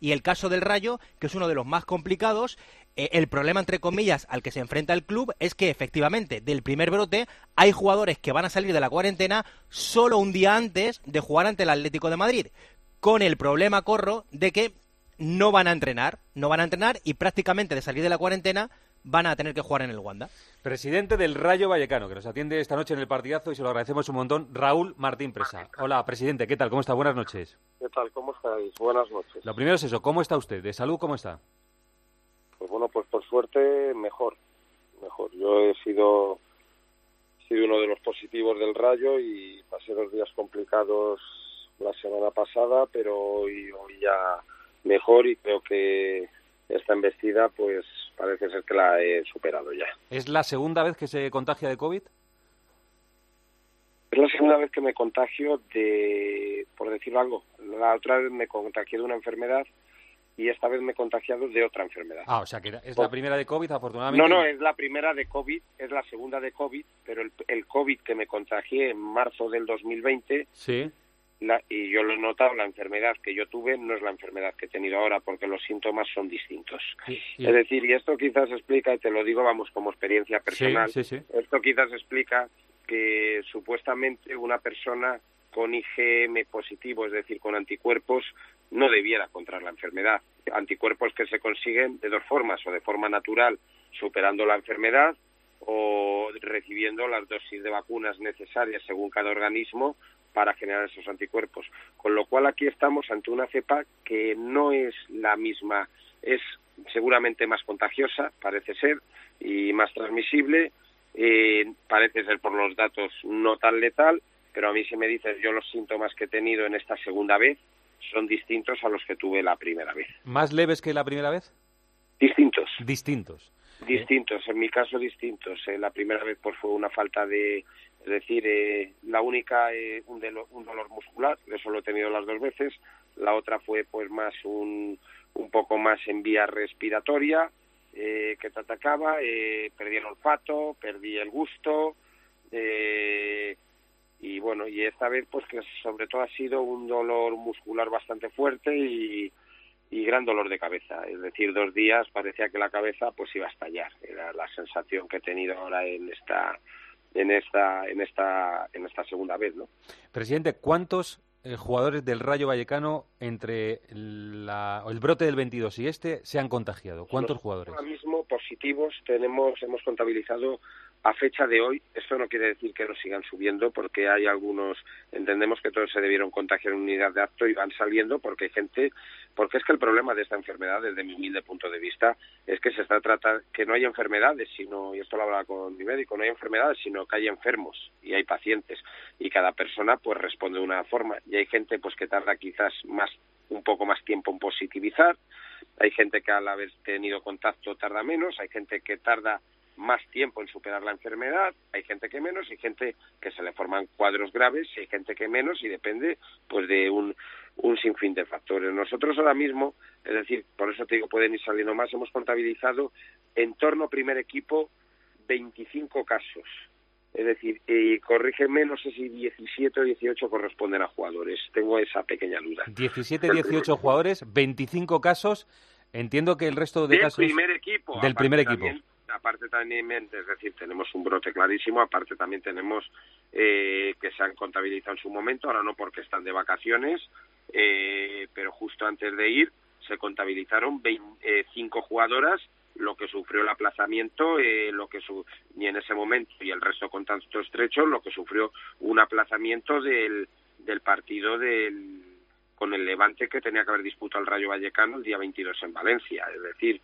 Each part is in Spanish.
Y el caso del Rayo, que es uno de los más complicados, el problema, entre comillas, al que se enfrenta el club es que, efectivamente, del primer brote hay jugadores que van a salir de la cuarentena solo un día antes de jugar ante el Atlético de Madrid, con el problema, corro, de que no van a entrenar y prácticamente de salir de la cuarentena van a tener que jugar en el Wanda. Presidente del Rayo Vallecano, que nos atiende esta noche en el partidazo y se lo agradecemos un montón, Raúl Martín Presa. Hola, presidente, ¿qué tal? ¿Cómo está? Buenas noches. ¿Qué tal? ¿Cómo estáis? Buenas noches. Lo primero es eso, ¿cómo está usted? ¿De salud cómo está? Pues bueno, pues por suerte mejor. Yo he sido uno de los positivos del Rayo y pasé 2 días complicados la semana pasada, pero hoy ya mejor y creo que esta embestida pues parece ser que la he superado ya. ¿Es la segunda vez que se contagia de COVID? Es la segunda vez que me contagio por decirlo algo, la otra vez me contagié de una enfermedad y esta vez me he contagiado de otra enfermedad. O sea que es la primera de COVID, afortunadamente. No, es la primera de COVID, es la segunda de COVID, pero el COVID que me contagié en marzo del 2020, sí. Y yo lo he notado, la enfermedad que yo tuve no es la enfermedad que he tenido ahora, porque los síntomas son distintos. Sí. Es decir, y esto quizás explica, y te lo digo, vamos, como experiencia personal, sí. Esto quizás explica que supuestamente una persona con IgM positivo, es decir, con anticuerpos, no debiera contraer la enfermedad. Anticuerpos que se consiguen de 2 formas, o de forma natural, superando la enfermedad, o recibiendo las dosis de vacunas necesarias según cada organismo para generar esos anticuerpos. Con lo cual aquí estamos ante una cepa que no es la misma, es seguramente más contagiosa, parece ser, y más transmisible, parece ser por los datos no tan letal, pero a mí si me dices yo los síntomas que he tenido en esta segunda vez son distintos a los que tuve la primera vez. ¿Más leves que la primera vez? Distintos. Distintos, en mi caso distintos. La primera vez pues fue una falta de... Es decir, la única, un dolor muscular, eso lo he tenido las 2 veces. La otra fue pues más un poco más en vía respiratoria, que te atacaba. Perdí el olfato, perdí el gusto. Y bueno, y esta vez pues que sobre todo ha sido un dolor muscular bastante fuerte y gran dolor de cabeza. Es decir, 2 días parecía que la cabeza pues iba a estallar. Era la sensación que he tenido ahora en esta segunda vez, ¿no? Presidente, ¿cuántos jugadores del Rayo Vallecano entre el brote del 22 y se han contagiado? ¿Cuántos jugadores? Ahora mismo positivos hemos contabilizado a fecha de hoy. Esto no quiere decir que no sigan subiendo, porque hay algunos, entendemos que todos se debieron contagiar en unidad de acto y van saliendo porque es que el problema de esta enfermedad, desde mi humilde punto de vista, es que se trata que no hay enfermedades, sino, y esto lo hablaba con mi médico, no hay enfermedades, sino que hay enfermos y hay pacientes, y cada persona pues responde de una forma, y hay gente pues que tarda quizás un poco más tiempo en positivizar, hay gente que al haber tenido contacto tarda menos, hay gente que tarda más tiempo en superar la enfermedad, hay gente que menos, hay gente que se le forman cuadros graves, hay gente que menos, y depende pues de un sinfín de factores. Nosotros ahora mismo, es decir, por eso te digo, pueden ir saliendo más, hemos contabilizado en torno primer equipo 25 casos. Es decir, corrígeme, no sé si 17 o 18 corresponden a jugadores. Tengo esa pequeña duda. 17, 18 jugadores, 25 casos. Entiendo que el resto de casos... Del primer equipo. Del primer equipo. Aparte también, es decir, tenemos un brote clarísimo, aparte también tenemos que se han contabilizado en su momento, ahora no porque están de vacaciones, pero justo antes de ir se contabilizaron 5 jugadoras, lo que sufrió el aplazamiento, y en ese momento, y el resto con tanto estrecho, lo que sufrió un aplazamiento del partido con el Levante, que tenía que haber disputado el Rayo Vallecano el día 22 en Valencia. Es decir,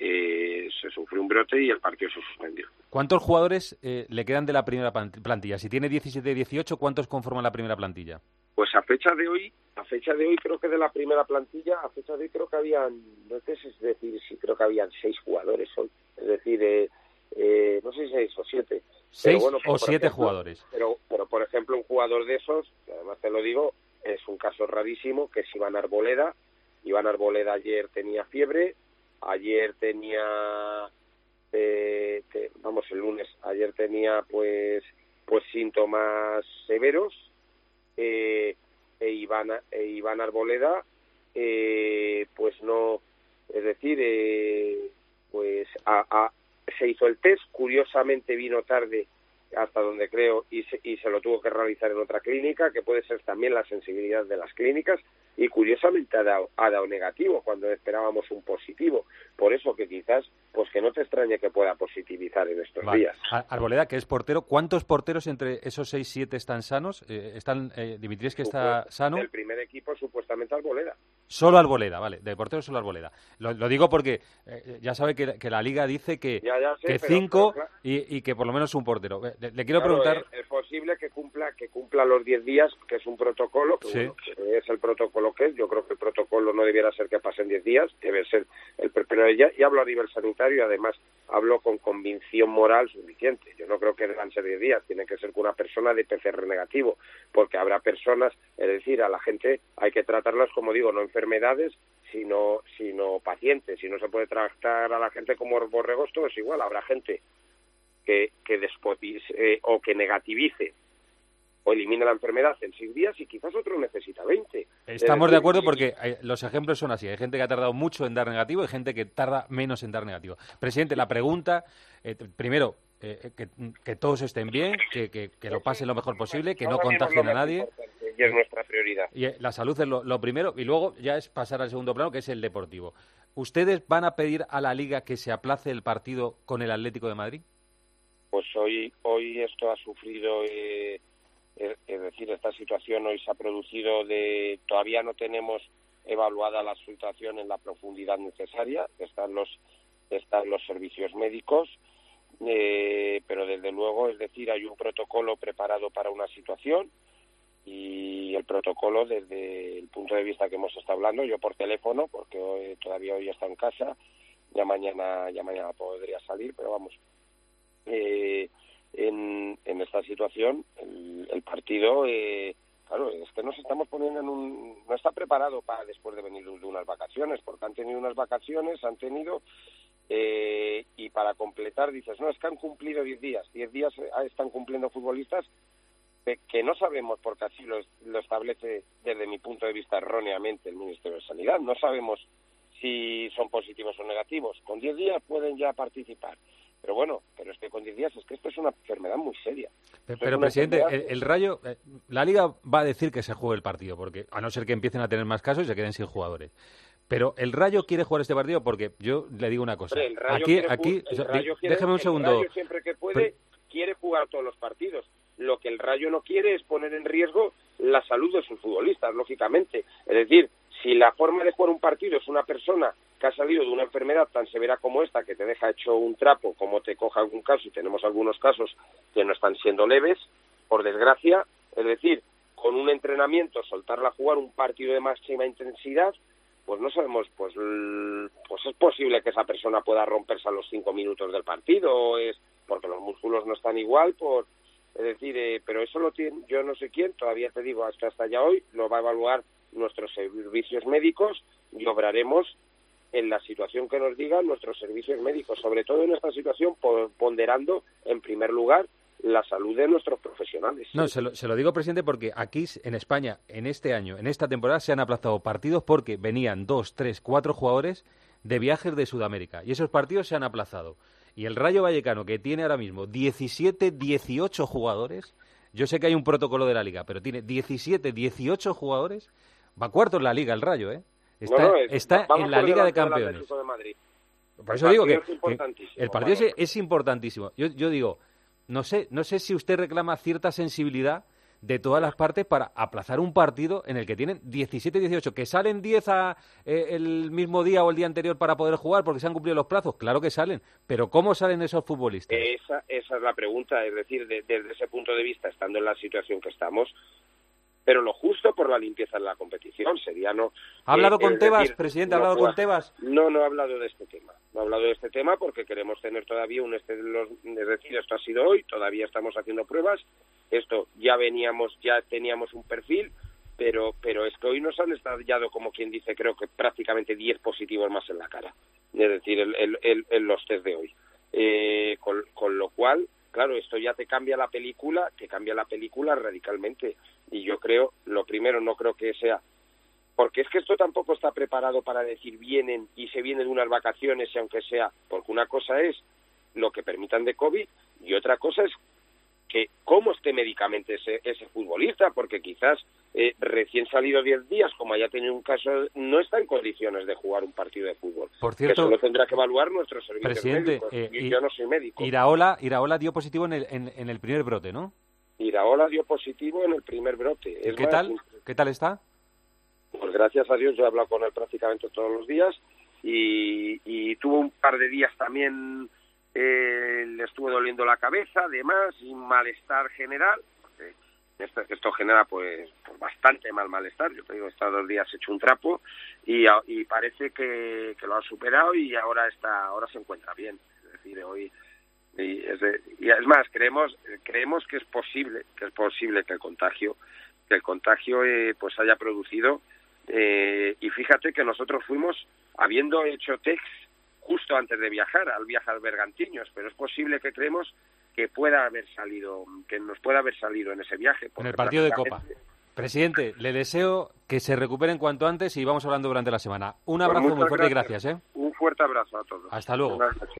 se sufrió un brote y el partido se suspendió. ¿Cuántos jugadores le quedan de la primera plantilla? Si tiene 17-18, ¿cuántos conforman la primera plantilla? Pues a fecha de hoy creo que de la primera plantilla, creo que habían, no sé, es decir, sí, creo que habían 6 jugadores hoy. Es decir, no sé si 6 o 7. 6 bueno, o 7 ejemplo, jugadores. Pero por ejemplo, un jugador de esos, que además te lo digo, es un caso rarísimo, que es Iván Arboleda. Iván Arboleda ayer tenía fiebre, ayer tenía, el lunes, ayer tenía pues síntomas severos, Iván Arboleda pues no decir, pues se hizo el test, curiosamente vino tarde hasta donde creo y se lo tuvo que realizar en otra clínica, que puede ser también la sensibilidad de las clínicas, y curiosamente ha dado negativo cuando esperábamos un positivo. Por eso que quizás, pues que no te extrañe que pueda positivizar en estos días. Arboleda, que es portero, ¿cuántos porteros entre esos 6-7 están sanos? Dimitris, que está sano. Del primer equipo, supuestamente Arboleda. Solo Arboleda, vale, de portero solo Arboleda. Lo digo porque ya sabe que la Liga dice que 5 claro. y que por lo menos un portero. Le quiero preguntar... Es posible que cumpla los 10 días, que es un protocolo, que, sí. Bueno, que es el protocolo que es. Yo creo que el protocolo no debiera ser que pasen 10 días, debe ser pero ya hablo a nivel sanitario y además hablo con convicción moral suficiente. Yo no creo que deban ser 10 días, tiene que ser con una persona de PCR negativo, porque habrá personas, es decir, a la gente hay que tratarlas, como digo, no enfermedades, sino pacientes. Si no se puede tratar a la gente como borregos, todo es igual. Habrá gente que despotice o que negativice o elimina la enfermedad en 6 días y quizás otro necesita 20. Estamos de acuerdo porque los ejemplos son así. Hay gente que ha tardado mucho en dar negativo y gente que tarda menos en dar negativo. Presidente, la pregunta, primero, que todos estén bien, que lo pasen lo mejor posible, que no contagien a nadie. Y es nuestra prioridad. Y la salud es lo primero y luego ya es pasar al segundo plano, que es el deportivo. ¿Ustedes van a pedir a la Liga que se aplace el partido con el Atlético de Madrid? Pues hoy esto ha sufrido... es decir, esta situación hoy se ha producido todavía no tenemos evaluada la situación en la profundidad necesaria, están los servicios médicos, pero desde luego, es decir, hay un protocolo preparado para una situación y el protocolo desde el punto de vista que hemos estado hablando, yo por teléfono, porque todavía hoy está en casa, ya mañana podría salir, pero vamos, en esta situación el partido claro, es que nos estamos poniendo no está preparado para después de venir de unas vacaciones, porque han tenido unas vacaciones, y para completar dices, no, es que han cumplido 10 días están cumpliendo futbolistas que no sabemos, porque así lo establece desde mi punto de vista erróneamente el Ministerio de Sanidad, no sabemos si son positivos o negativos, con 10 días pueden ya participar. Pero bueno, es que con 10 días es que esto es una enfermedad muy seria. Pero presidente, el Rayo, la Liga va a decir que se juegue el partido, porque a no ser que empiecen a tener más casos y se queden sin jugadores. Pero el Rayo quiere jugar este partido porque yo le digo una cosa. Déjeme un segundo. El Rayo siempre que puede quiere jugar todos los partidos. Lo que el Rayo no quiere es poner en riesgo la salud de sus futbolistas, lógicamente. Es decir, si la forma de jugar un partido es una persona que ha salido de una enfermedad tan severa como esta, que te deja hecho un trapo, como te coja algún caso, y tenemos algunos casos que no están siendo leves, por desgracia, es decir, con un entrenamiento, soltarla a jugar un partido de máxima intensidad, pues no sabemos, pues es posible que esa persona pueda romperse a los 5 minutos del partido, porque los músculos no están igual, es decir, pero eso lo tiene, yo no sé quién, todavía te digo, hasta ya hoy, lo va a evaluar nuestros servicios médicos y obraremos en la situación que nos digan nuestros servicios médicos, sobre todo en esta situación ponderando en primer lugar la salud de nuestros profesionales. No, se lo digo, presidente, porque aquí en España, en este año, en esta temporada, se han aplazado partidos porque venían 2, 3, 4 jugadores de viajes de Sudamérica y esos partidos se han aplazado. Y el Rayo Vallecano, que tiene ahora mismo 17, 18 jugadores, yo sé que hay un protocolo de la Liga, pero tiene 17, 18 jugadores, va cuarto en la Liga el Rayo, ¿eh? Está en la Liga de Campeones. Por eso digo que el partido es importantísimo. Yo digo, no sé si usted reclama cierta sensibilidad de todas las partes para aplazar un partido en el que tienen 17-18, que salen 10 el mismo día o el día anterior para poder jugar porque se han cumplido los plazos. Claro que salen, pero ¿cómo salen esos futbolistas? Esa es la pregunta, es decir, desde ese punto de vista, estando en la situación que estamos, pero lo justo por la limpieza de la competición sería no... ¿Ha hablado con Tebas, presidente? ¿Ha hablado con Tebas? No he hablado de este tema. No he hablado de este tema porque queremos tener todavía es decir, esto ha sido hoy, todavía estamos haciendo pruebas, esto ya teníamos un perfil, pero es que hoy nos han estallado, como quien dice, creo que prácticamente 10 positivos más en la cara, es decir, en los test de hoy. Con lo cual, claro, esto ya te cambia la película radicalmente. Y yo creo, lo primero, no creo que sea Porque es que esto tampoco está preparado para decir vienen y se vienen unas vacaciones, y aunque sea, porque una cosa es lo que permitan de COVID y otra cosa es que cómo esté médicamente ese futbolista, porque quizás recién salido 10 días, como haya tenido un caso, no está en condiciones de jugar un partido de fútbol. Por cierto, que eso lo tendrá que evaluar nuestro servicio presidente, médico. Yo no soy médico. Iraola dio positivo en el primer brote, ¿no? Iraola dio positivo en el primer brote. ¿Qué tal está? Pues gracias a Dios, yo he hablado con él prácticamente todos los días y tuvo un par de días también, le estuvo doliendo la cabeza, además, y malestar general. Esto genera pues bastante malestar. Yo te digo, estos 2 días hecho un trapo y parece que lo ha superado y ahora se encuentra bien. Es decir, hoy y es más, creemos que es posible que el contagio pues haya producido, y fíjate que nosotros fuimos habiendo hecho test justo antes de viajar al Bergantiños, pero es posible que creemos que nos pueda haber salido en ese viaje. En el partido de Copa. Presidente, le deseo que se recuperen cuanto antes y vamos hablando durante la semana. Un abrazo muy fuerte y gracias. Un fuerte abrazo a todos. Hasta luego.